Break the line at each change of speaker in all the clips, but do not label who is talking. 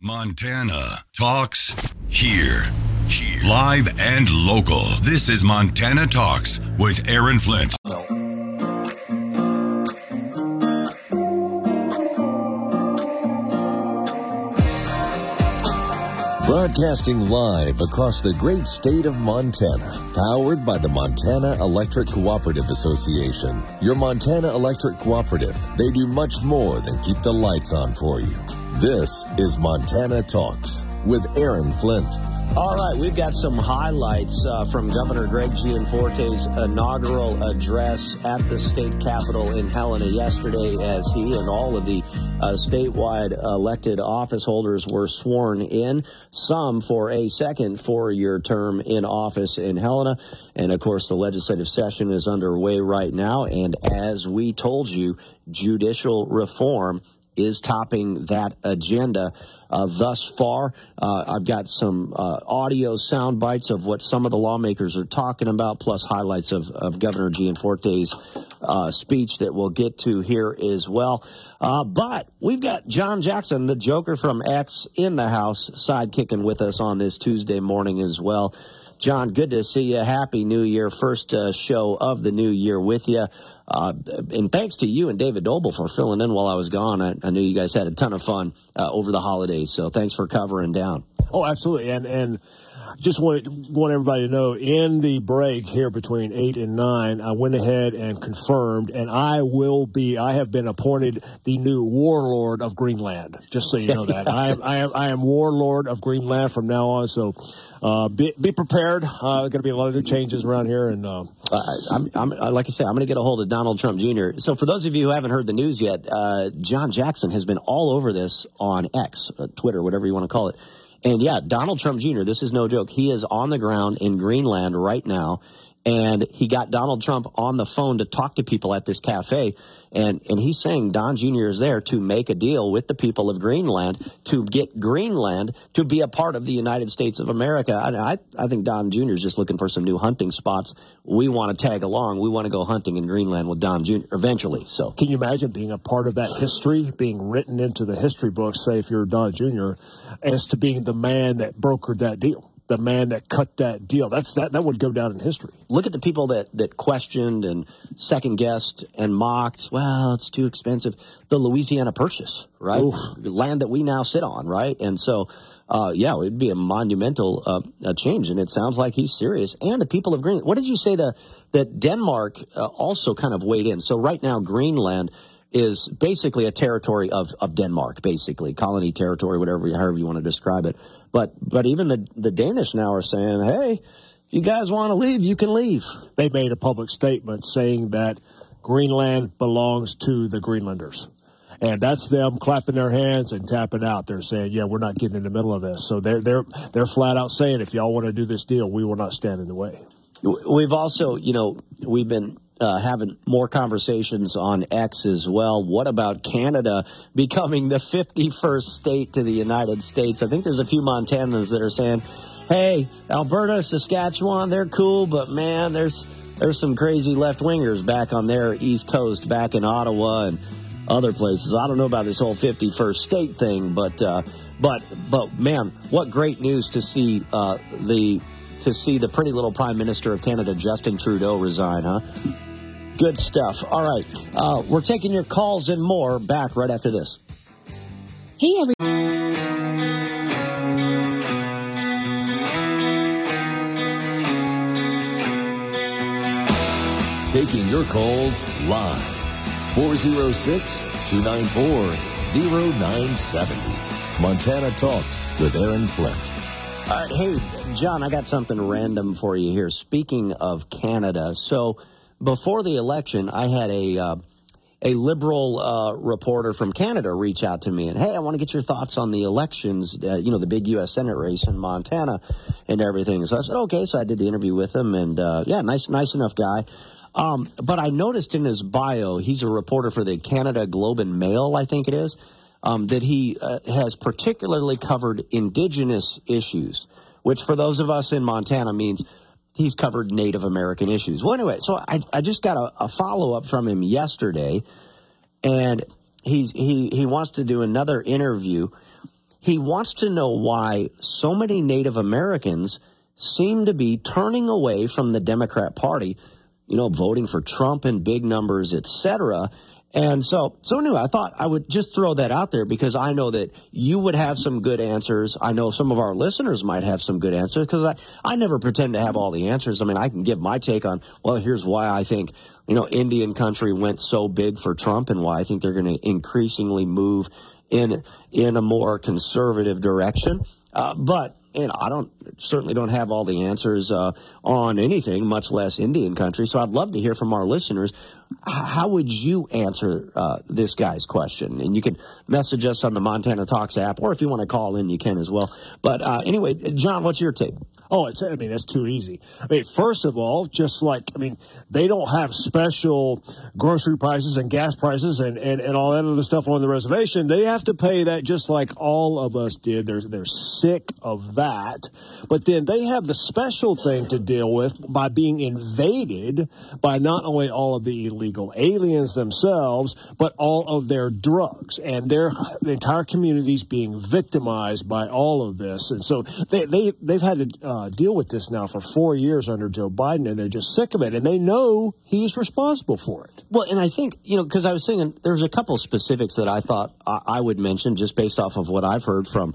Montana Talks here. Live and local. This is Montana Talks with Aaron Flint.
Broadcasting live across the great state of Montana, powered by the Montana Electric Cooperative Association. Your Montana Electric Cooperative, they do much more than keep the lights on for you. This is Montana Talks with Aaron Flint.
All right, we've got some highlights from Governor Greg Gianforte's inaugural address at the state capitol in Helena yesterday, as he and all of the statewide elected office holders were sworn in, some for a second four-year term in office in Helena. And, of course, the legislative session is underway right now. And as we told you, judicial reform is topping that agenda. Thus far, I've got some audio sound bites of what some of the lawmakers are talking about, plus highlights of Governor Gianforte's speech that we'll get to here as well. But we've got John Jackson, the Joker from X, in the house, sidekicking with us on this Tuesday morning as well. John, good to see you. Happy New Year. First show of the new year with you. And thanks to you and David Doble for filling in while I was gone. I know you guys had a ton of fun over the holidays, so thanks for covering down.
Oh, absolutely. And just want everybody to know, in the break here between 8 and 9, I went ahead and confirmed, and I have been appointed the new warlord of Greenland, just so you know that. I am warlord of Greenland from now on, so be prepared. Going to be a lot of new changes around here. And
I'm like I said, I'm going to get a hold of Donald Trump Jr. So for those of you who haven't heard the news yet, John Jackson has been all over this on X, Twitter, whatever you want to call it. And, yeah, Donald Trump Jr., this is no joke. He is on the ground in Greenland right now, and he got Donald Trump on the phone to talk to people at this cafe. And he's saying Don Jr. is there to make a deal with the people of Greenland to get Greenland to be a part of the United States of America. I think Don Jr. is just looking for some new hunting spots. We want to tag along. We want to go hunting in Greenland with Don Jr. eventually. So,
can you imagine being a part of that history, being written into the history books, say if you're Don Jr., as to being the man that brokered that deal? The man that cut that deal. That would go down in history.
Look at the people that questioned and second-guessed and mocked. Well, it's too expensive. The Louisiana Purchase, right? Oof. Land that we now sit on, right? And so, it'd be a monumental change, and it sounds like he's serious. And the people of Greenland. What did you say that Denmark also kind of weighed in? So right now, Greenland is basically a territory of Denmark, basically, colony territory, however you want to describe it. But even the Danish now are saying, hey, if you guys want to leave, you can leave.
They made a public statement saying that Greenland belongs to the Greenlanders. And that's them clapping their hands and tapping out. They're saying, yeah, we're not getting in the middle of this. So they're flat out saying, if y'all want to do this deal, we will not stand in the way.
We've also, we've been having more conversations on X as well. What about Canada becoming the 51st state to the United States? I think there's a few Montanans that are saying, hey, Alberta, Saskatchewan, they're cool, but man, there's some crazy left-wingers back on their East Coast, back in Ottawa and other places. I don't know about this whole 51st state thing, but man, what great news to see the pretty little Prime Minister of Canada, Justin Trudeau, resign, huh? Good stuff. All right. We're taking your calls and more back right after this.
Hey,
Taking your calls live. 406-294-0970. Montana Talks with Aaron Flint.
All right. Hey, John, I got something random for you here. Speaking of Canada, so before the election, I had a liberal reporter from Canada reach out to me and, hey, I want to get your thoughts on the elections, the big U.S. Senate race in Montana and everything. So I said, okay. So I did the interview with him, and nice enough guy. But I noticed in his bio, he's a reporter for the Canada Globe and Mail, I think it is, that he has particularly covered Indigenous issues, which for those of us in Montana means he's covered Native American issues. Well, anyway, so I just got a follow-up from him yesterday, and he wants to do another interview. he wants to know why so many Native Americans seem to be turning away from the Democrat Party, voting for Trump in big numbers, et cetera. And so anyway, I thought I would just throw that out there because I know that you would have some good answers. I know some of our listeners might have some good answers because I never pretend to have all the answers. I mean, I can give my take on, well, here's why I think, Indian country went so big for Trump and why I think they're going to increasingly move in a more conservative direction. But I certainly don't have all the answers on anything, much less Indian country. So I'd love to hear from our listeners. How would you answer this guy's question? And you can message us on the Montana Talks app, or if you want to call in, you can as well. But anyway, John, what's your take?
Oh, that's too easy. First of all, they don't have special grocery prices and gas prices and all that other stuff on the reservation. They have to pay that just like all of us did. They're sick of that. But then they have the special thing to deal with by being invaded by not only all of the illegal aliens themselves, but all of their drugs. And the entire community's being victimized by all of this. And so they've had to deal with this now for 4 years under Joe Biden, and they're just sick of it, and they know he's responsible for it.
Well, and I think, because I was thinking there's a couple specifics that I thought I would mention just based off of what I've heard from,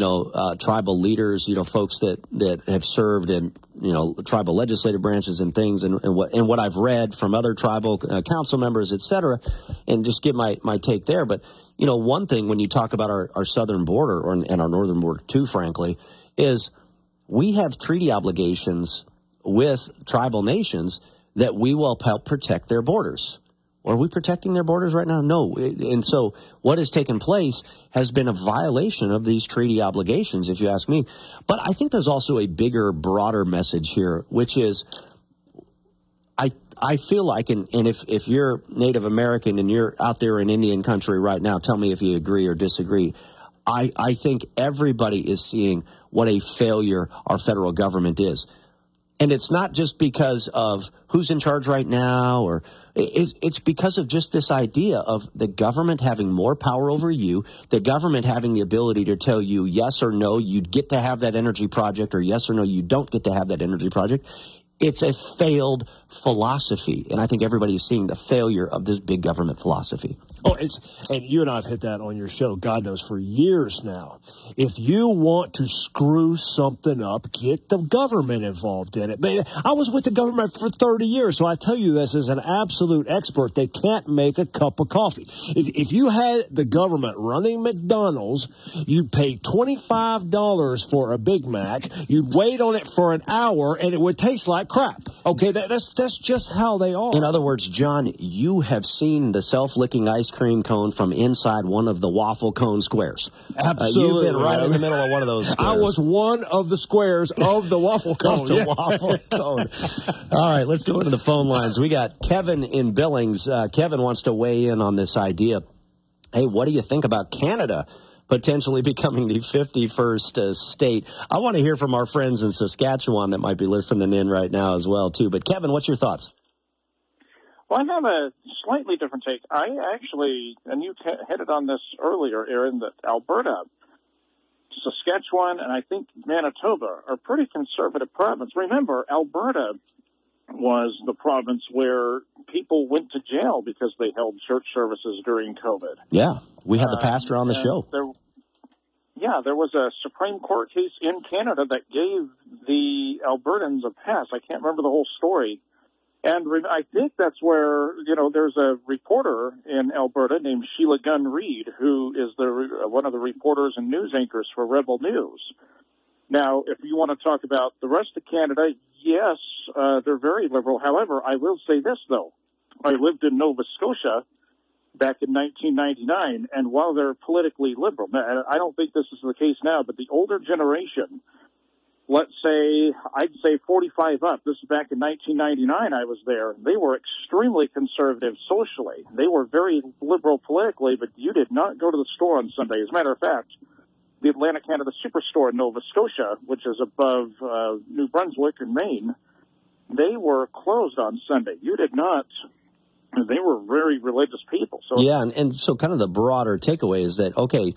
tribal leaders, folks that have served in, tribal legislative branches and things, and what I've read from other tribal council members, et cetera, and just give my take there. But, one thing when you talk about our southern border and our northern border too, frankly, is we have treaty obligations with tribal nations that we will help protect their borders. Are we protecting their borders right now? No. And so what has taken place has been a violation of these treaty obligations, if you ask me. But I think there's also a bigger, broader message here, which is I feel like, and if you're Native American and you're out there in Indian country right now, tell me if you agree or disagree. I think everybody is seeing what a failure our federal government is. And it's not just because of who's in charge right now, or it's because of just this idea of the government having more power over you, the government having the ability to tell you yes or no, you get to have that energy project, or yes or no, you don't get to have that energy project. It's a failed philosophy, and I think everybody is seeing the failure of this big government philosophy.
Oh, and you and I have hit that on your show, God knows, for years now. If you want to screw something up, get the government involved in it. I was with the government for 30 years, so I tell you this as an absolute expert. They can't make a cup of coffee. If you had the government running McDonald's, you'd pay $25 for a Big Mac, you'd wait on it for an hour, and it would taste like crap. Okay, that's just how they are.
In other words, John, you have seen the self-licking ice cream cone from inside one of the waffle cone squares.
Absolutely.
You've been right in the middle of one of those squares.
I was one of the squares of the waffle cone.
Waffle cone. All right, let's go into the phone lines. We got Kevin in Billings. Kevin wants to weigh in on this idea. Hey, what do you think about Canada potentially becoming the 51st state? I want to hear from our friends in Saskatchewan that might be listening in right now as well, too. But, Kevin, what's your thoughts?
Well, I have a slightly different take. I actually, and you headed on this earlier, Aaron, that Alberta, Saskatchewan, and I think Manitoba are pretty conservative provinces. Remember, Alberta was the province where people went to jail because they held church services during COVID.
Yeah, we had the pastor on the show.
There was a Supreme Court case in Canada that gave the Albertans a pass. I can't remember the whole story. And I think that's where, there's a reporter in Alberta named Sheila Gunn Reid, who is one of the reporters and news anchors for Rebel News. Now, if you want to talk about the rest of Canada, yes, they're very liberal. However, I will say this, though. I lived in Nova Scotia back in 1999, and while they're politically liberal, I don't think this is the case now, but the older generation, let's say, I'd say 45 up. This is back in 1999 I was there. They were extremely conservative socially. They were very liberal politically, but you did not go to the store on Sunday. As a matter of fact, the Atlantic Canada Superstore in Nova Scotia, which is above New Brunswick and Maine, they were closed on Sunday. You did not. They were very religious people. So
yeah, and so kind of the broader takeaway is that, okay,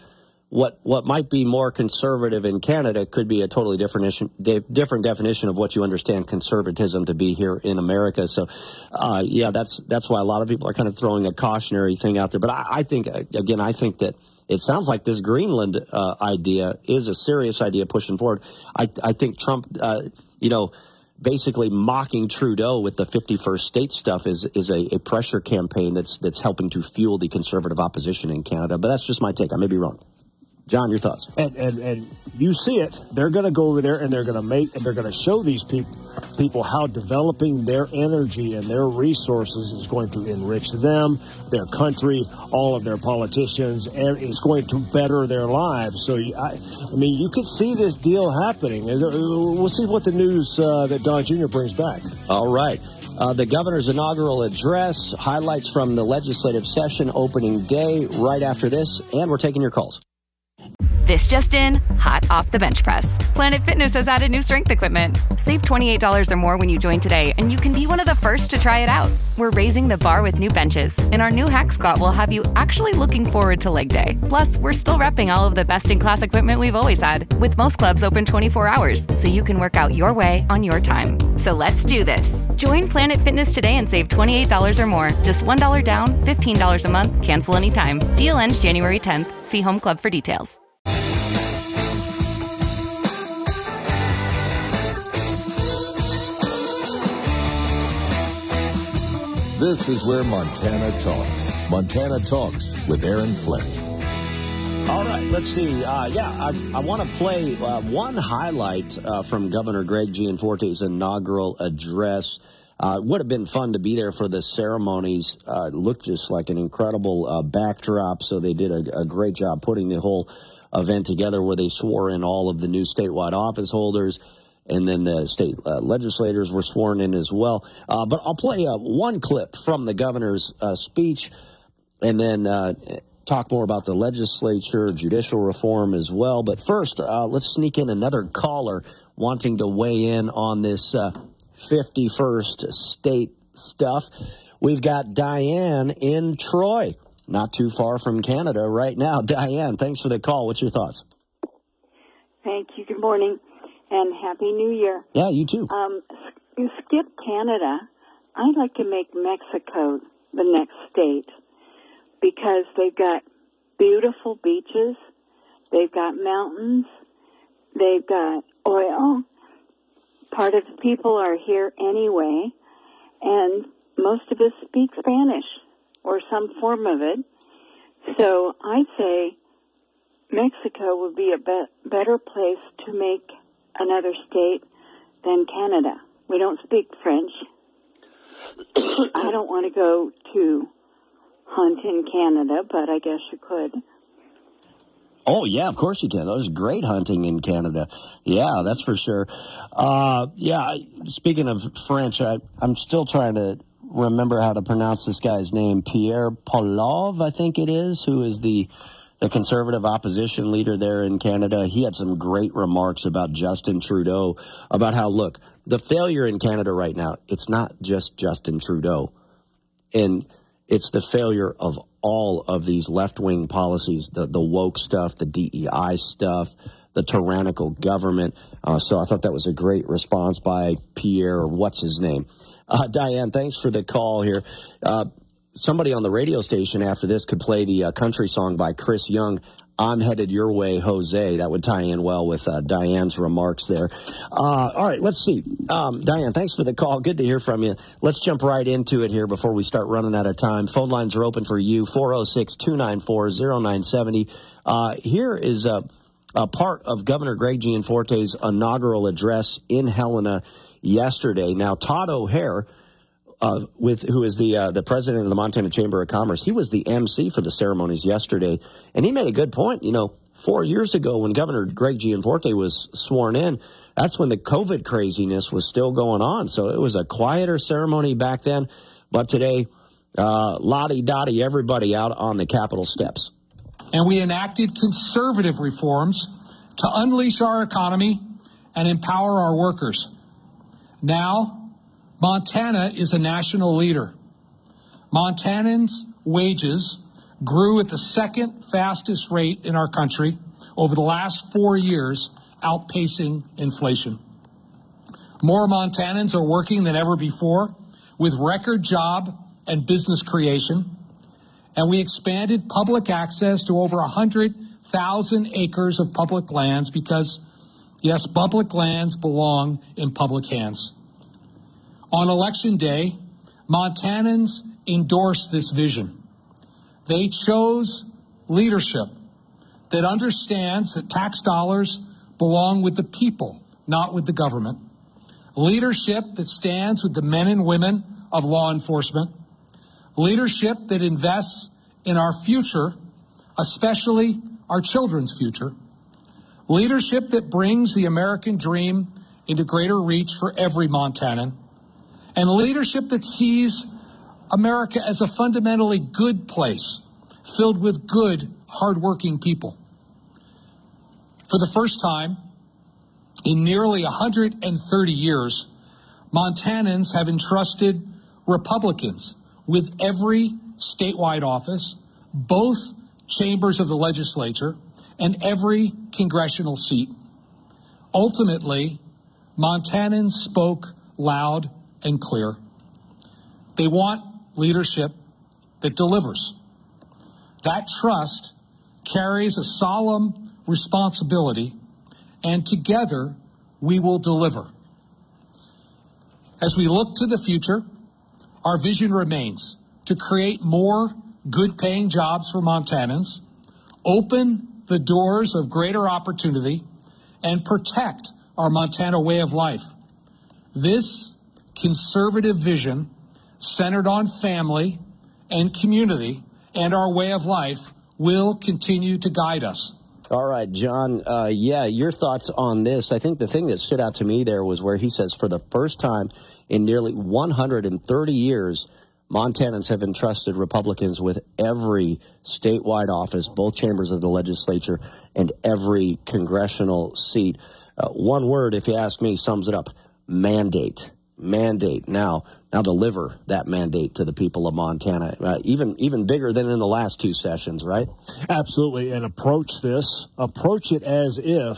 what might be more conservative in Canada could be a totally different definition of what you understand conservatism to be here in America. So, that's why a lot of people are kind of throwing a cautionary thing out there. But I think that it sounds like this Greenland idea is a serious idea pushing forward. I think Trump, basically mocking Trudeau with the 51st state stuff is a pressure campaign that's helping to fuel the conservative opposition in Canada. But that's just my take. I may be wrong. John, your thoughts?
And you see it. They're going to go over there and they're going to show these people how developing their energy and their resources is going to enrich them, their country, all of their politicians, and it's going to better their lives. So, you could see this deal happening. We'll see what the news that Don Jr. brings back.
All right. The governor's inaugural address, highlights from the legislative session opening day right after this, and we're taking your calls.
This just in, hot off the bench press. Planet Fitness has added new strength equipment. Save $28 or more when you join today, and you can be one of the first to try it out. We're raising the bar with new benches, and our new Hack Squat will have you actually looking forward to leg day. Plus, we're still repping all of the best-in-class equipment we've always had, with most clubs open 24 hours, so you can work out your way on your time. So let's do this. Join Planet Fitness today and save $28 or more. Just $1 down, $15 a month, cancel anytime. Deal ends January 10th. See Home Club for details.
This is where Montana talks. Montana Talks with Aaron Flint.
All right, let's see. I want to play one highlight from Governor Greg Gianforte's inaugural address. Would have been fun to be there for the ceremonies. Looked just like an incredible backdrop, so they did a great job putting the whole event together where they swore in all of the new statewide office holders. And then the state legislators were sworn in as well. But I'll play one clip from the governor's speech and then talk more about the legislature, judicial reform as well. But first, let's sneak in another caller wanting to weigh in on this 51st state stuff. We've got Diane in Troy, not too far from Canada right now. Diane, thanks for the call. What's your thoughts?
Thank you. Good morning. And Happy New Year.
Yeah, you too.
You skip Canada. I'd like to make Mexico the next state because they've got beautiful beaches, they've got mountains, they've got oil. Part of the people are here anyway, and most of us speak Spanish or some form of it. So I'd say Mexico would be a better place to make another state than Canada. We don't speak French. I don't want to go to hunt in Canada, but I guess you could.
Oh, yeah, of course you can. There's great hunting in Canada. Yeah, that's for sure. Speaking of French, I'm still trying to remember how to pronounce this guy's name. Pierre Poilievre, I think it is, who is the conservative opposition leader there in Canada. He had some great remarks about Justin Trudeau, about how, look, the failure in Canada right now, it's not just Justin Trudeau. And it's the failure of all of these left-wing policies, the woke stuff, the DEI stuff, the tyrannical government. So I thought that was a great response by Pierre, or what's his name. Diane, thanks for the call here. Somebody on the radio station after this could play the country song by Chris Young, I'm Headed Your Way, Jose. That would tie in well with Diane's remarks there. All right, let's see. Diane, thanks for the call. Good to hear from you. Let's jump right into it here before we start running out of time. Phone lines are open for you, 406-294-0970. Here is a part of Governor Greg Gianforte's inaugural address in Helena yesterday. Now, Todd O'Hare, who is the president of the Montana Chamber of Commerce, he was the MC for the ceremonies yesterday, and he made a good point. 4 years ago when Governor Greg Gianforte was sworn in, that's when the COVID craziness was still going on. So it was a quieter ceremony back then, but today, lottie-dottie, everybody out on the Capitol steps.
And we enacted conservative reforms to unleash our economy and empower our workers. Now, Montana is a national leader. Montanans' wages grew at the second fastest rate in our country over the last 4 years, outpacing inflation. More Montanans are working than ever before, with record job and business creation, and we expanded public access to over 100,000 acres of public lands because, yes, public lands belong in public hands. On Election Day, Montanans endorsed this vision. They chose leadership that understands that tax dollars belong with the people, not with the government. Leadership that stands with the men and women of law enforcement. Leadership that invests in our future, especially our children's future. Leadership that brings the American dream into greater reach for every Montanan. And leadership that sees America as a fundamentally good place, filled with good, hardworking people. For the first time in nearly 130 years, Montanans have entrusted Republicans with every statewide office, both chambers of the legislature, and every congressional seat. Ultimately, Montanans spoke loud and clear. They want leadership that delivers. That trust carries a solemn responsibility, and together we will deliver. As we look to the future, our vision remains to create more good-paying jobs for Montanans, open the doors of greater opportunity, and protect our Montana way of life. This conservative vision, centered on family and community and our way of life, will continue to guide us.
All right, John, your thoughts on this. I think the thing that stood out to me there was where he says for the first time in nearly 130 years, Montanans have entrusted Republicans with every statewide office, both chambers of the legislature, and every congressional seat. One word, if you ask me, sums it up: mandate. Mandate. Now deliver that mandate to the people of Montana, even bigger than in the last two sessions, right?
Absolutely, and approach it as if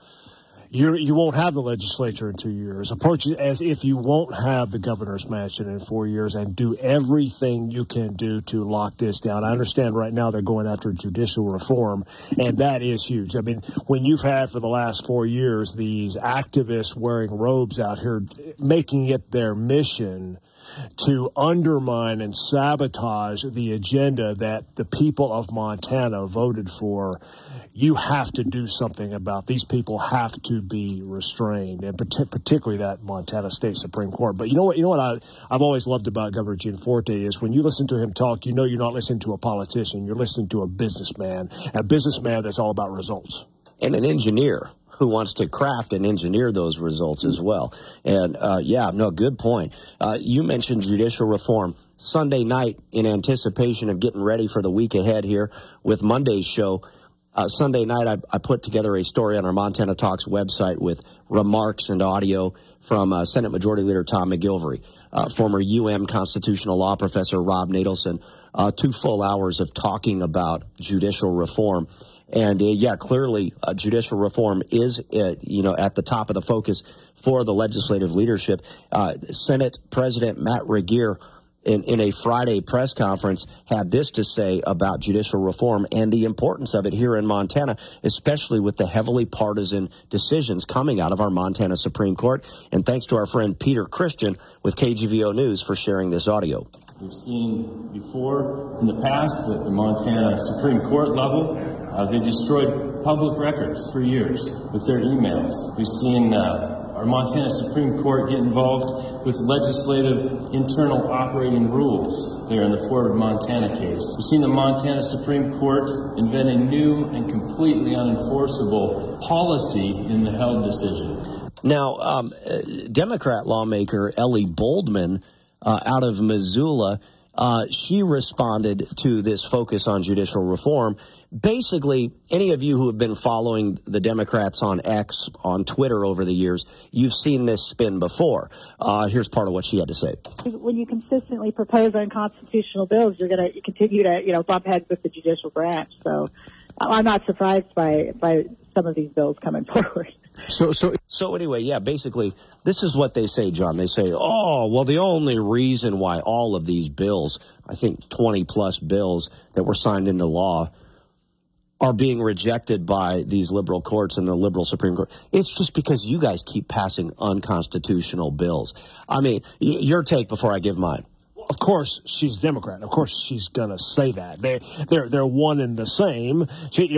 you won't have the legislature in 2 years. Approach it as if you won't have the governor's mansion in 4 years, and do everything you can do to lock this down. I understand right now they're going after judicial reform, and that is huge. I mean, when you've had for the last 4 years these activists wearing robes out here making it their mission to undermine and sabotage the agenda that the people of Montana voted for, you have to do something about. These people have to be restrained, and particularly that Montana State Supreme Court. But you know what I've always loved about Governor Gianforte is when you listen to him talk, you know you're not listening to a politician, you're listening to a businessman that's all about results.
And an engineer who wants to craft and engineer those results as well. And, good point. You mentioned judicial reform. Sunday night, in anticipation of getting ready for the week ahead here with Monday's show, Sunday night I put together a story on our Montana Talks website with remarks and audio from Senate Majority Leader Tom McGilvery, former constitutional law professor Rob Nadelson, 2 full hours of talking about judicial reform. And, clearly judicial reform is, at the top of the focus for the legislative leadership. Senate President Matt Regier, in a Friday press conference, had this to say about judicial reform and the importance of it here in Montana, especially with the heavily partisan decisions coming out of our Montana Supreme Court. And thanks to our friend Peter Christian with KGVO News for sharing this audio.
We've seen before in the past that the Montana Supreme Court level, they destroyed public records for years with their emails. We've seen our Montana Supreme Court get involved with legislative internal operating rules there in the Forward Montana case. We've seen the Montana Supreme Court invent a new and completely unenforceable policy in the Held decision.
Now, Democrat lawmaker Ellie Boldman out of Missoula, she responded to this focus on judicial reform basically, any of you who have been following the Democrats on X, on Twitter over the years, you've seen this spin before. Here's part of what she had to say.
When you consistently propose unconstitutional bills, you're going to continue to, bump heads with the judicial branch. So I'm not surprised by some of these bills coming forward.
So anyway, yeah, basically, this is what they say, John. They say, oh, well, the only reason why all of these bills, I think 20-plus bills that were signed into law, are being rejected by these liberal courts and the liberal Supreme Court, it's just because you guys keep passing unconstitutional bills. I mean, your take before I give mine.
Of course, she's a Democrat. Of course, she's going to say that. They're one and the same.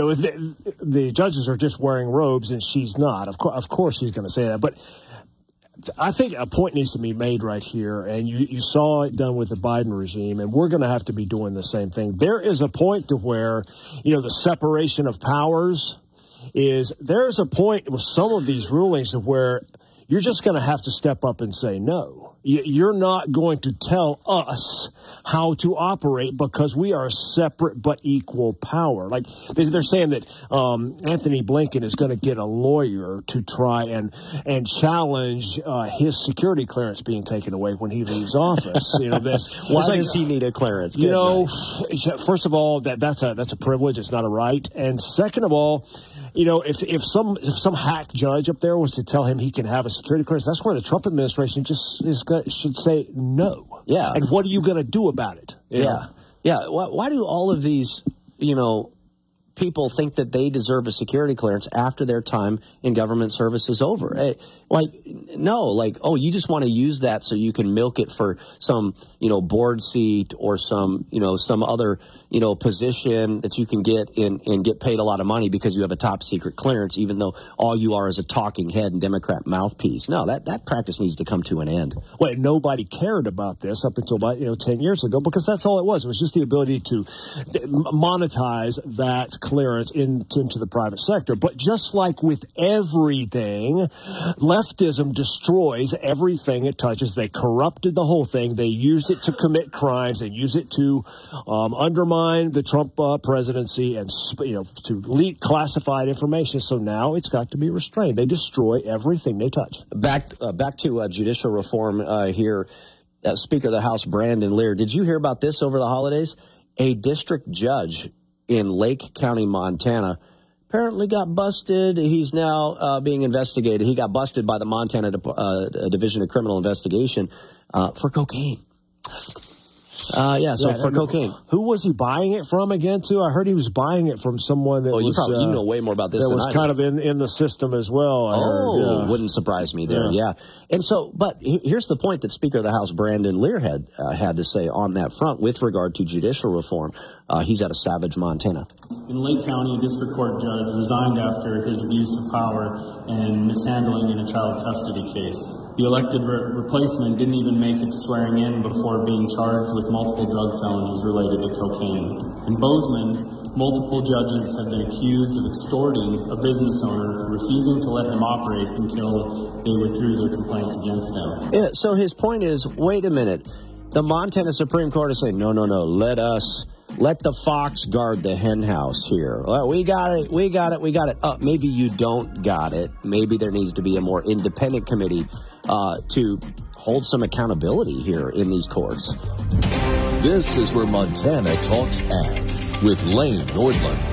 The judges are just wearing robes, and she's not. Of course, she's going to say that. But I think a point needs to be made right here, and you saw it done with the Biden regime, and we're going to have to be doing the same thing. There is a point to where, the separation of powers there's a point with some of these rulings to where you're just going to have to step up and say no. You're not going to tell us how to operate because we are a separate but equal power. Like they're saying that Anthony Blinken is going to get a lawyer to try and challenge his security clearance being taken away when he leaves office.
Why does he need a clearance?
First of all, that's a privilege. It's not a right. And second of all, if some hack judge up there was to tell him he can have a security clearance, that's where the Trump administration should say no.
Yeah.
And what are you going to do about it?
Yeah. Why do all of these, people think that they deserve a security clearance after their time in government service is over? You just want to use that so you can milk it for some, board seat or some other, position that you can get and get paid a lot of money because you have a top secret clearance, even though all you are is a talking head and Democrat mouthpiece. No, that practice needs to come to an end.
Well, nobody cared about this up until about 10 years ago because that's all it was. It was just the ability to monetize that clearance into the private sector. But just like with everything, leftism destroys everything it touches. They corrupted the whole thing. They used it to commit crimes. They used it to undermine the Trump presidency and to leak classified information. So now it's got to be restrained. They destroy everything they touch.
Back to judicial reform here. Speaker of the House Brandon Lear. Did you hear about this over the holidays? A district judge in Lake County, Montana, apparently got busted. He's now being investigated. He got busted by the Montana Division of Criminal Investigation for cocaine. For cocaine.
Who was he buying it from again, too? I heard he was buying it from someone that
you know way more about this
that
than
was kind of in the system as well.
Wouldn't surprise me there, yeah. And so, but here's the point that Speaker of the House Brandon Lear had to say on that front with regard to judicial reform. He's out of Savage, Montana.
In Lake County, a district court judge resigned after his abuse of power and mishandling in a child custody case. The elected replacement didn't even make it to swearing in before being charged with multiple drug felonies related to cocaine. In Bozeman, multiple judges have been accused of extorting a business owner, refusing to let him operate until they withdrew their complaints against them.
Yeah, so his point is, wait a minute. The Montana Supreme Court is saying, no, let the fox guard the hen house here. Well, we got it. Maybe you don't got it. Maybe there needs to be a more independent committee to hold some accountability here in these courts.
This is where Montana Talks Ag with Lane Nordlund.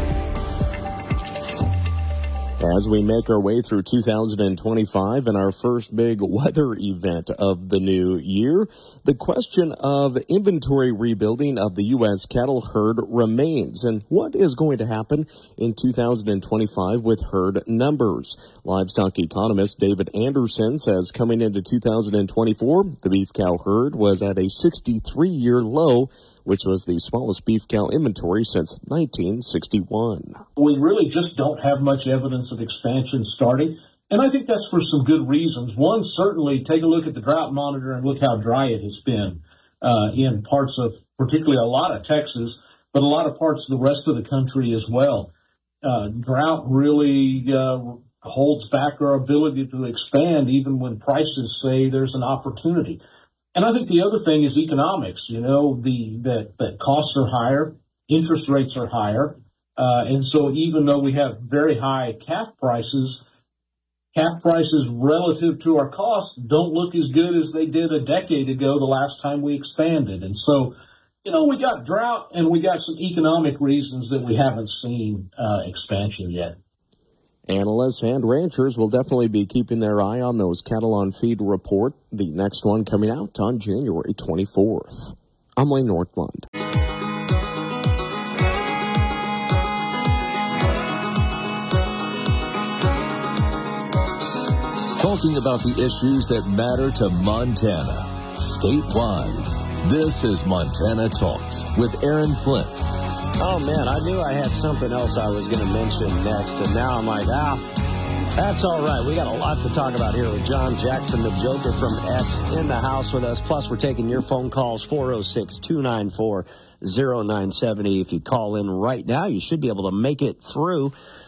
As we make our way through 2025 and our first big weather event of the new year, the question of inventory rebuilding of the U.S. cattle herd remains. And what is going to happen in 2025 with herd numbers? Livestock economist David Anderson says coming into 2024, the beef cow herd was at a 63-year low, which was the smallest beef cow inventory since 1961.
We really just don't have much evidence of expansion starting, and I think that's for some good reasons. One, certainly take a look at the drought monitor and look how dry it has been in parts of, particularly a lot of Texas, but a lot of parts of the rest of the country as well. Drought really holds back our ability to expand even when prices say there's an opportunity. And I think the other thing is economics. That costs are higher, interest rates are higher, And so even though we have very high calf prices relative to our costs don't look as good as they did a decade ago, the last time we expanded. And so, we got drought and we got some economic reasons that we haven't seen expansion yet.
Analysts and ranchers will definitely be keeping their eye on those cattle on feed report, the next one coming out on January 24th. I'm Lane Northland.
Talking about the issues that matter to Montana, statewide. This is Montana Talks with Aaron Flint.
Oh, man, I knew I had something else I was going to mention next, and now I'm like, that's all right. We got a lot to talk about here with John Jackson, the Joker from X, in the house with us. Plus, we're taking your phone calls, 406-294-0970. If you call in right now, you should be able to make it through.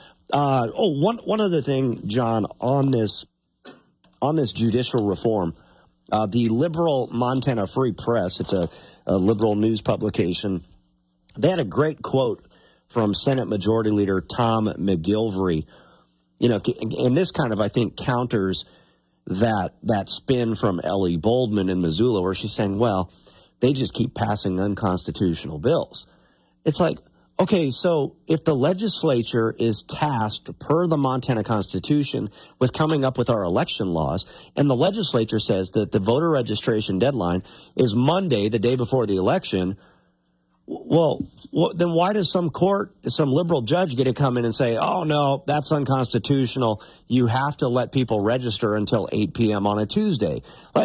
One other thing, John, on this judicial reform, the liberal Montana Free Press, it's a liberal news publication, they had a great quote from Senate Majority Leader Tom McGilvery, and this kind of, I think, counters that spin from Ellie Boldman in Missoula, where she's saying, well, they just keep passing unconstitutional bills. It's like, okay, so if the legislature is tasked per the Montana Constitution with coming up with our election laws, and the legislature says that the voter registration deadline is Monday, the day before the election, well, then why does some liberal judge get to come in and say, oh, no, that's unconstitutional. You have to let people register until 8 p.m. on a Tuesday.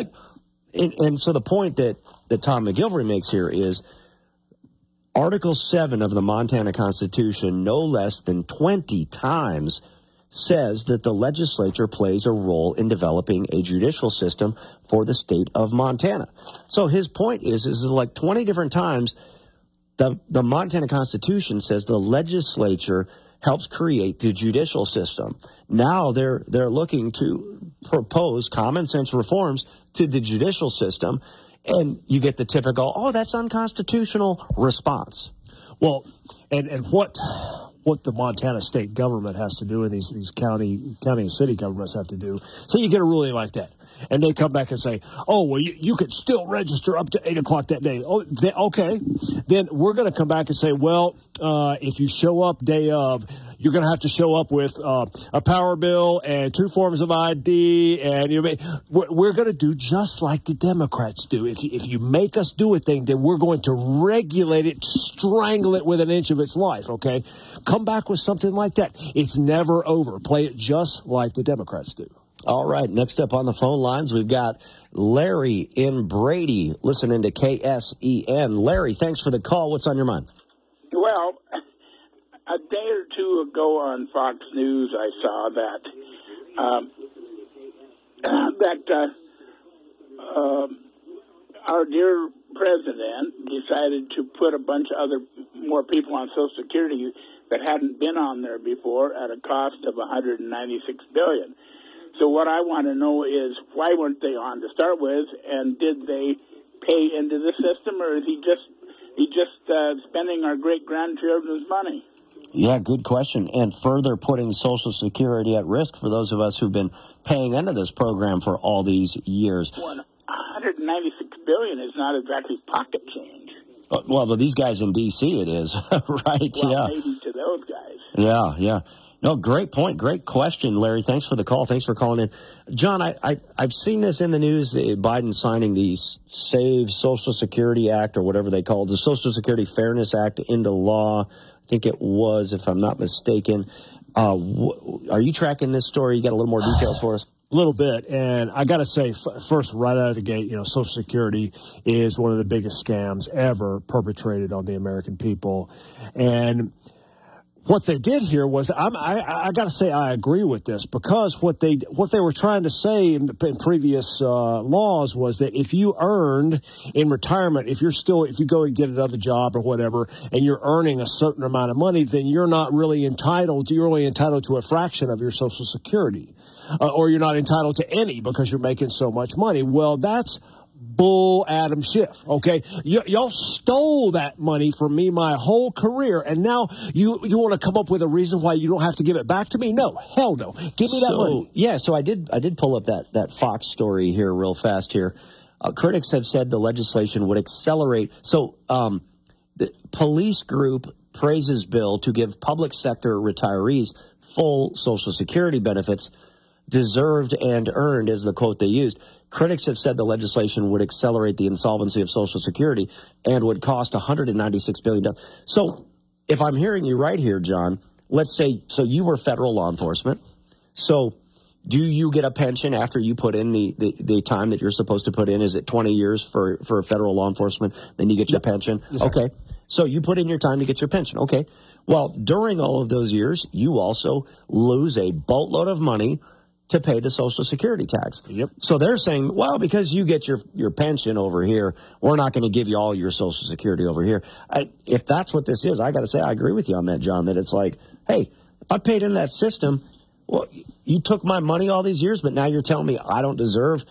And so the point that Tom McGilvery makes here is Article 7 of the Montana Constitution, no less than 20 times, says that the legislature plays a role in developing a judicial system for the state of Montana. So his point is like 20 different times, the Montana Constitution says the legislature helps create the judicial system. Now they're looking to propose common sense reforms to the judicial system, and you get the typical, oh, that's unconstitutional response.
Well, and what the Montana state government has to do and these county and city governments have to do. So you get a ruling like that, and they come back and say, oh, well, you could still register up to 8 o'clock that day. Oh, okay. Then we're going to come back and say, well, if you show up day of, you're going to have to show up with a power bill and 2 forms of ID, and we're going to do just like the Democrats do. If you make us do a thing, then we're going to regulate it, strangle it with an inch of its life, okay? Come back with something like that. It's never over. Play it just like the Democrats do.
All right, next up on the phone lines, we've got Larry in Brady listening to KSEN. Larry, thanks for the call. What's on your mind?
Well, a day or two ago on Fox News, I saw that our dear president decided to put a bunch of more people on Social Security that hadn't been on there before at a cost of $196 billion. So what I want to know is, why weren't they on to start with, and did they pay into the system, or is he just spending our great-grandchildren's money?
Yeah, good question. And further putting Social Security at risk for those of us who've been paying into this program for all these years.
Well, $196 billion is not exactly pocket change.
Well, but these guys in D.C. it is, right?
Well,
yeah.
Maybe to those guys.
Yeah. No, great point. Great question, Larry. Thanks for the call. Thanks for calling in. John, I've seen this in the news, Biden signing the Save Social Security Act, or whatever they call it, the Social Security Fairness Act, into law. I think it was, if I'm not mistaken. Are you tracking this story? You got a little more details for us?
A little bit, and I got to say, first, right out of the gate, Social Security is one of the biggest scams ever perpetrated on the American people. And what they did here was, I got to say, I agree with this, because what they were trying to say in previous laws was that if you earned in retirement, if you go and get another job or whatever, and you're earning a certain amount of money, then you're not really entitled. You're only entitled to a fraction of your Social Security, or you're not entitled to any because you're making so much money. Well, that's bull Adam Schiff, okay? Y'all stole that money from me my whole career, and now you want to come up with a reason why you don't have to give it back to me? No, hell no. Give me that money.
Yeah, so I did pull up that Fox story here real fast here. Critics have said the legislation would accelerate. So the police group praises bill to give public sector retirees full Social Security benefits, deserved and earned is the quote they used. Critics have said the legislation would accelerate the insolvency of Social Security and would cost $196 billion. So if I'm hearing you right here, John, let's say, so you were federal law enforcement. So do you get a pension after you put in the time that you're supposed to put in? Is it 20 years for federal law enforcement? Then you get your pension? Okay. So you put in your time to get your pension. Okay. Well, during all of those years, you also lose a boatload of money to pay the Social Security tax.
Yep.
So they're saying, well, because you get your pension over here, we're not going to give you all your Social Security over here. If that's what this is, I got to say, I agree with you on that, John, that it's like, hey, if I paid in that system, well, you took my money all these years, but now you're telling me I don't deserve,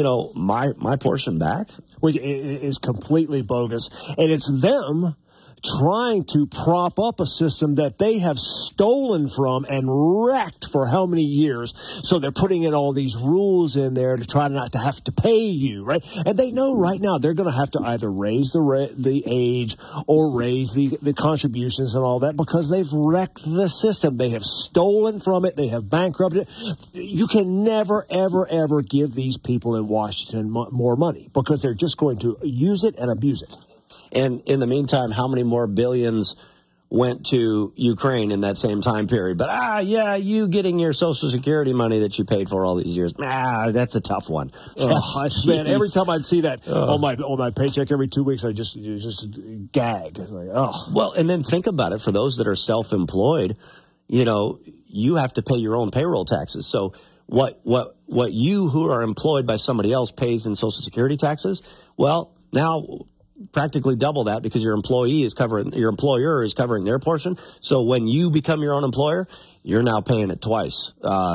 my portion back?
Which is completely bogus. And it's them trying to prop up a system that they have stolen from and wrecked for how many years. So they're putting in all these rules in there to try not to have to pay you, right? And they know right now they're going to have to either raise the age or raise the contributions and all that because they've wrecked the system. They have stolen from it. They have bankrupted it. You can never, ever, ever give these people in Washington more money because they're just going to use it and abuse it.
And in the meantime, how many more billions went to Ukraine in that same time period? But, you getting your Social Security money that you paid for all these years, that's a tough one.
Man, every time I'd see that on my paycheck every 2 weeks, I just gag. Like,
Well, and then think about it. For those that are self-employed, you have to pay your own payroll taxes. So what you who are employed by somebody else pays in Social Security taxes, well, now practically double that because your employer is covering their portion. So when you become your own employer, you're now paying it twice.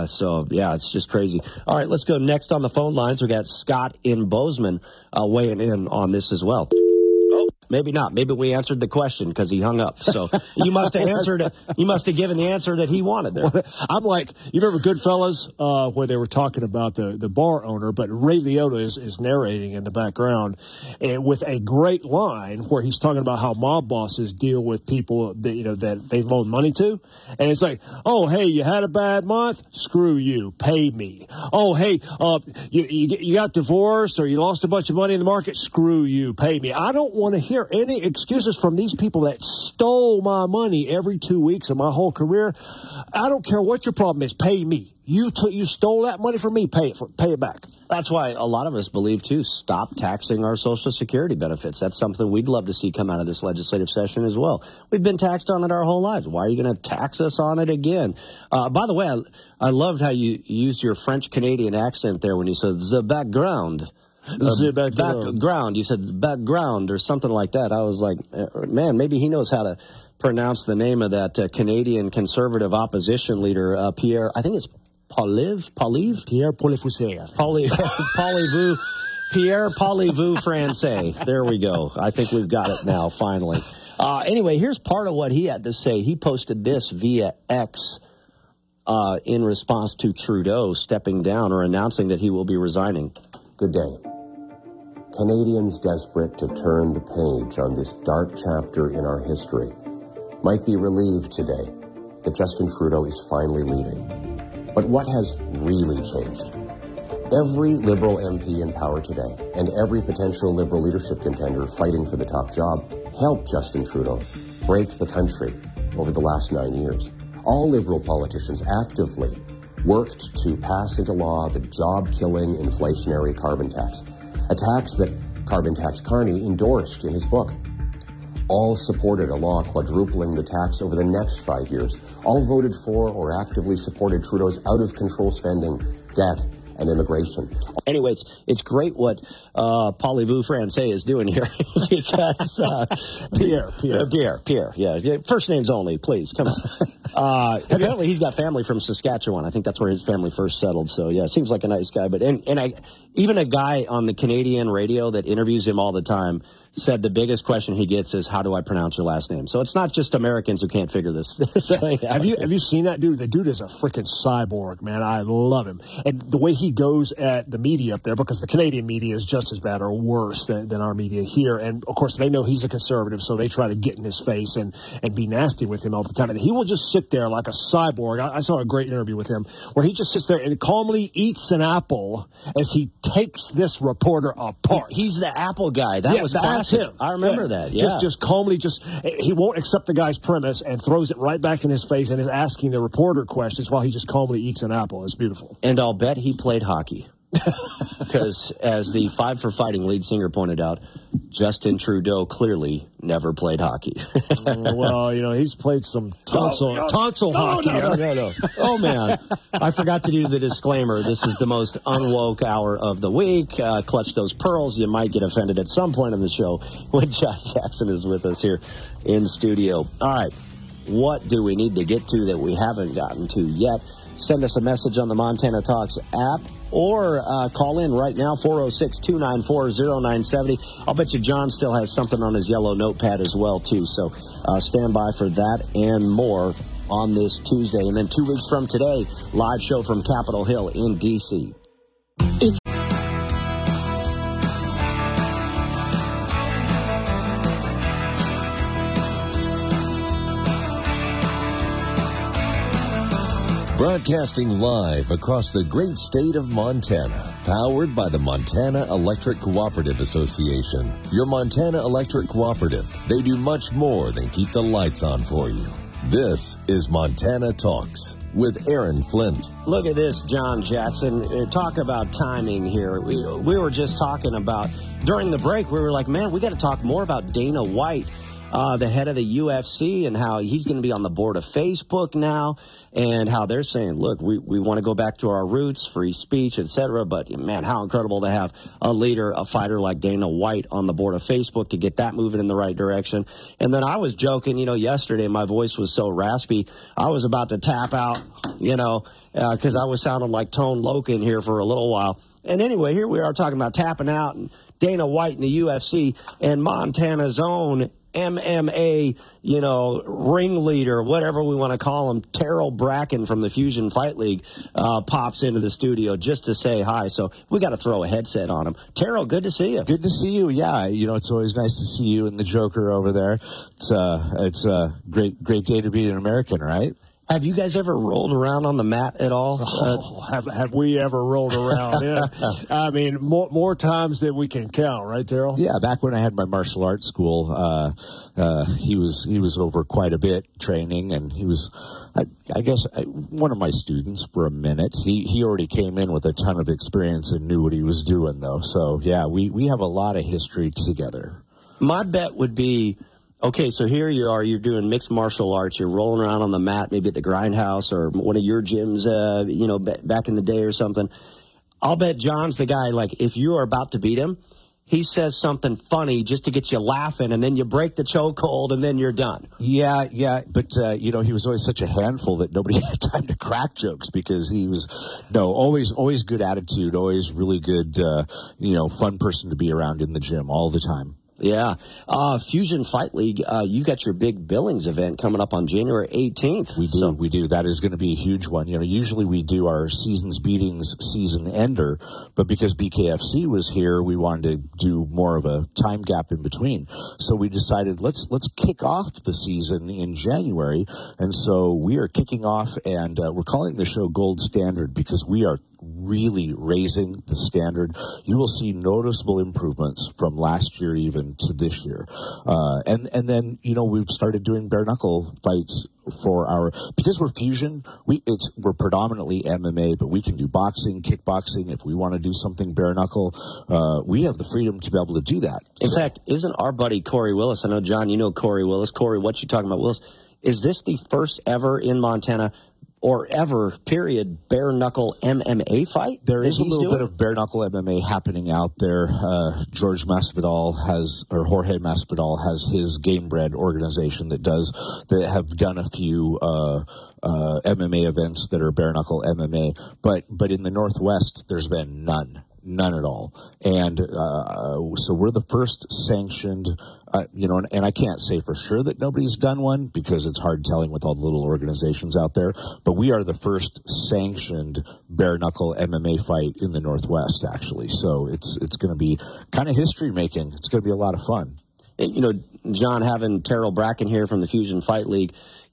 It's just crazy. All right, let's go next on the phone lines. We got Scott in Bozeman weighing in on this as well. Maybe not. Maybe we answered the question because he hung up. So you must have answered it. You must have given the answer that he wanted there.
I'm like, you remember Goodfellas where they were talking about the bar owner, but Ray Liotta is narrating in the background and with a great line where he's talking about how mob bosses deal with people that they've loaned money to. And it's like, oh, hey, you had a bad month? Screw you. Pay me. Oh, hey, you got divorced or you lost a bunch of money in the market? Screw you. Pay me. I don't want to hear any excuses from these people that stole my money every 2 weeks of my whole career. I don't care what your problem is. Pay me. You stole that money from me. Pay it back.
That's why a lot of us believe, too, stop taxing our Social Security benefits. That's something we'd love to see come out of this legislative session as well. We've been taxed on it our whole lives. Why are you going to tax us on it again? By the way, I loved how you used your French-Canadian accent there when you said the background. Background. You said background or something like that. I was like, man, maybe he knows how to pronounce the name of that Canadian conservative opposition leader, Pierre. I think it's Poliv?
Pierre Poilievre.
Poilievre. Pierre Poilievre Francais. There we go. I think we've got it now, finally. Anyway, here's part of what he had to say. He posted this via X in response to Trudeau stepping down or announcing that he will be resigning.
Good day. Canadians desperate to turn the page on this dark chapter in our history might be relieved today that Justin Trudeau is finally leaving. But what has really changed? Every Liberal MP in power today and every potential Liberal leadership contender fighting for the top job helped Justin Trudeau break the country over the last 9 years. All Liberal politicians actively worked to pass into law the job-killing inflationary carbon tax, a tax that Carbon Tax Carney endorsed in his book. All supported a law quadrupling the tax over the next 5 years. All voted for or actively supported Trudeau's out-of-control spending, debt, and immigration.
Anyway, it's great what Parlez-vous Français is doing here because Pierre, yeah, first names only, please, come on. Apparently, he's got family from Saskatchewan. I think that's where his family first settled. So yeah, seems like a nice guy. But even a guy on the Canadian radio that interviews him all the time said the biggest question he gets is, how do I pronounce your last name? So it's not just Americans who can't figure this thing out.
Have you seen that dude? The dude is a freaking cyborg, man. I love him. And the way he goes at the media up there, because the Canadian media is just as bad or worse than our media here. And, of course, they know he's a conservative, so they try to get in his face and be nasty with him all the time. And he will just sit there like a cyborg. I saw a great interview with him where he just sits there and calmly eats an apple as he takes this reporter apart.
He's the apple guy. That was classic. Him. I remember that. Yeah.
Just calmly, he won't accept the guy's premise and throws it right back in his face and is asking the reporter questions while he just calmly eats an apple. It's beautiful.
And I'll bet he played hockey. Because as the Five for Fighting lead singer pointed out, Justin Trudeau clearly never played hockey.
Well, he's played some tonsil hockey.
No. Oh, man. I forgot to do the disclaimer. This is the most unwoke hour of the week. Clutch those pearls. You might get offended at some point in the show when Josh Jackson is with us here in studio. All right. What do we need to get to that we haven't gotten to yet? Send us a message on the Montana Talks app or call in right now, 406-294-0970. I'll bet you John still has something on his yellow notepad as well, too. So stand by for that and more on this Tuesday. And then 2 weeks from today, live show from Capitol Hill in D.C.
Broadcasting live across the great state of Montana, powered by the Montana Electric Cooperative Association. Your Montana Electric Cooperative. They do much more than keep the lights on for you. This is Montana Talks with Aaron Flint.
Look at this, John Jackson. Talk about timing here. We were just talking about, during the break, we were like, man, we got to talk more about Dana White, the head of the UFC, and how he's going to be on the board of Facebook now, and how they're saying, look, we want to go back to our roots, free speech, etc. But, man, how incredible to have a leader, a fighter like Dana White on the board of Facebook to get that moving in the right direction. And then I was joking, yesterday my voice was so raspy, I was about to tap out, because I was sounding like Tone Loken here for a little while. And anyway, here we are talking about tapping out and Dana White in the UFC and Montana's own MMA, ringleader, whatever we want to call him, Terrell Bracken from the Fusion Fight League, pops into the studio just to say hi. So we got to throw a headset on him. Terrell, good to see you.
Good to see you. Yeah, it's always nice to see you and the Joker over there. It's a great day to be an American, right?
Have you guys ever rolled around on the mat at all?
Have we ever rolled around? Yeah. I mean, more times than we can count, right, Terrell?
Yeah, back when I had my martial arts school, he was over quite a bit training, and he was, I guess, one of my students for a minute. He already came in with a ton of experience and knew what he was doing, though. So, yeah, we have a lot of history together.
My bet would be, okay, so here you are, you're doing mixed martial arts, you're rolling around on the mat, maybe at the Grindhouse or one of your gyms, back in the day or something. I'll bet John's the guy, like, if you are about to beat him, he says something funny just to get you laughing, and then you break the chokehold, and then you're done.
Yeah, but, he was always such a handful that nobody had time to crack jokes because he was, always good attitude, always really good, fun person to be around in the gym all the time.
Yeah. Fusion Fight League, you got your big Billings event coming up on January 18th.
We do. That is going to be a huge one. Usually we do our Seasons Beatings season ender, but because BKFC was here, we wanted to do more of a time gap in between. So we decided let's kick off the season in January. And so we are kicking off, and we're calling the show Gold Standard because we are really raising the standard. You will see noticeable improvements from last year even to this year. And then, we've started doing bare knuckle fights because we're Fusion, we're predominantly MMA, but we can do boxing, kickboxing. If we want to do something bare knuckle, we have the freedom to be able to do that.
In fact, isn't our buddy Corey Willis, I know, John, you know Corey Willis. Corey, what you talking about, Willis? Is this the first ever in Montana or ever, period, bare-knuckle MMA fight?
There is a little bit of bare-knuckle MMA happening out there. Jorge Masvidal has his Gamebred organization that have done a few MMA events that are bare-knuckle MMA. But in the Northwest, there's been none at all. And so we're the first sanctioned, and I can't say for sure that nobody's done one because it's hard telling with all the little organizations out there, but we are the first sanctioned bare-knuckle MMA fight in the Northwest, actually. So it's going to be kind of history-making. It's going to be a lot of fun.
John, having Terrell Bracken here from the Fusion Fight League,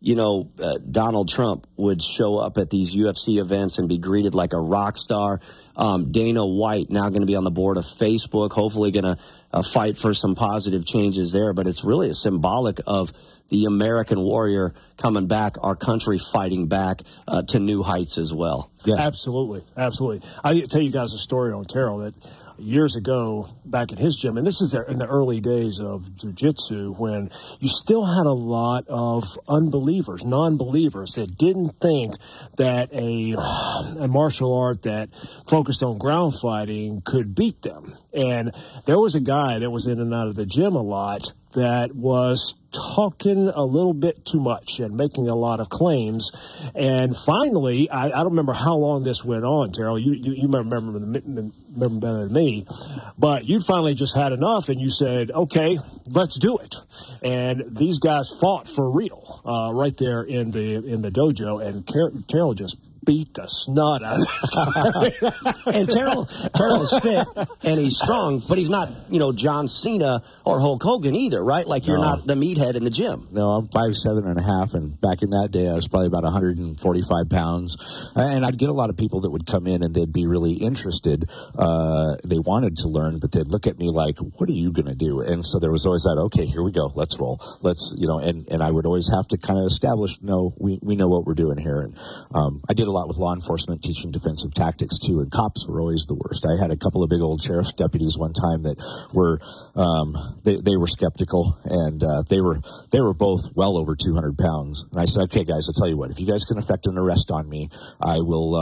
Donald Trump would show up at these UFC events and be greeted like a rock star. Dana White now going to be on the board of Facebook, hopefully going to fight for some positive changes there. But it's really a symbolic of the American warrior coming back, our country fighting back to new heights as well.
Yeah, absolutely. I'll tell you guys a story on Terrell that years ago back in his gym, and this is in the early days of jiu-jitsu, when you still had a lot of unbelievers, non-believers that didn't think that a martial art that focused on ground fighting could beat them. And there was a guy that was in and out of the gym a lot that was talking a little bit too much and making a lot of claims. And finally, I don't remember how long this went on, Terrell. You remember better than me. But you finally just had enough, and you said, okay, let's do it. And these guys fought for real right there in the dojo, and Terrell just beat the snot out of this guy.
And Terrell is fit and he's strong, but he's not, John Cena or Hulk Hogan either, right? Like you're not the meathead in the gym.
No, I'm 5'7.5", and back in that day I was probably about 145 pounds. And I'd get a lot of people that would come in and they'd be really interested. They wanted to learn, but they'd look at me like, what are you going to do? And so there was always that, okay, here we go, let's roll. And I would always have to kind of establish, no, we know what we're doing here. And I did a lot with law enforcement, teaching defensive tactics too, and cops were always the worst. I had a couple of big old sheriff's deputies one time that were they were skeptical, and they were both well over 200 pounds. And I said, okay, guys, I'll tell you what, if you guys can effect an arrest on me, I will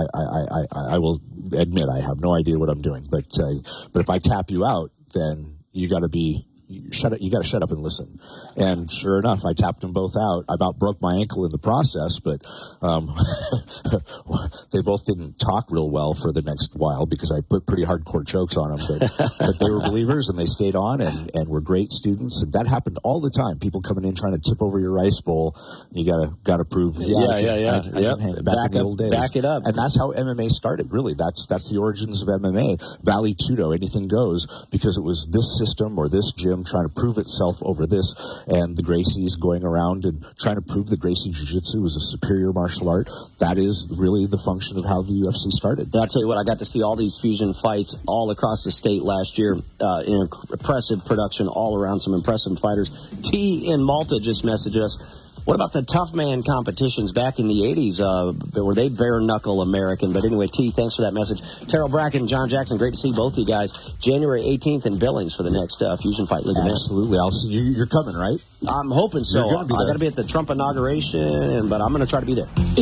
I will admit I have no idea what I'm doing, but if I tap you out, then you got to shut up and listen. And sure enough, I tapped them both out. I about broke my ankle in the process, but they both didn't talk real well for the next while because I put pretty hardcore chokes on them. But they were believers, and they stayed on and were great students. And that happened all the time. People coming in trying to tip over your rice bowl. You gotta prove. I can hang it back in the old days.
Back it up.
And that's how MMA started. Really, that's the origins of MMA. Valley Tudo, anything goes, because it was this system or this gym trying to prove itself over this, and the Gracies going around and trying to prove that Gracie Jiu-Jitsu was a superior martial art. That is really the function of how the UFC started.
I'll tell you what, I got to see all these fusion fights all across the state last year. Impressive production all around, some impressive fighters. T in Malta just messaged us. What about the tough man competitions back in the 80s? Were they bare-knuckle American? But anyway, T, thanks for that message. Terrell Bracken, John Jackson, great to see both of you guys. January 18th in Billings for the next Fusion Fight League event.
Absolutely. I'll see you. You're coming, right?
I'm hoping so. I got to be at the Trump inauguration, but I'm going to try to be there.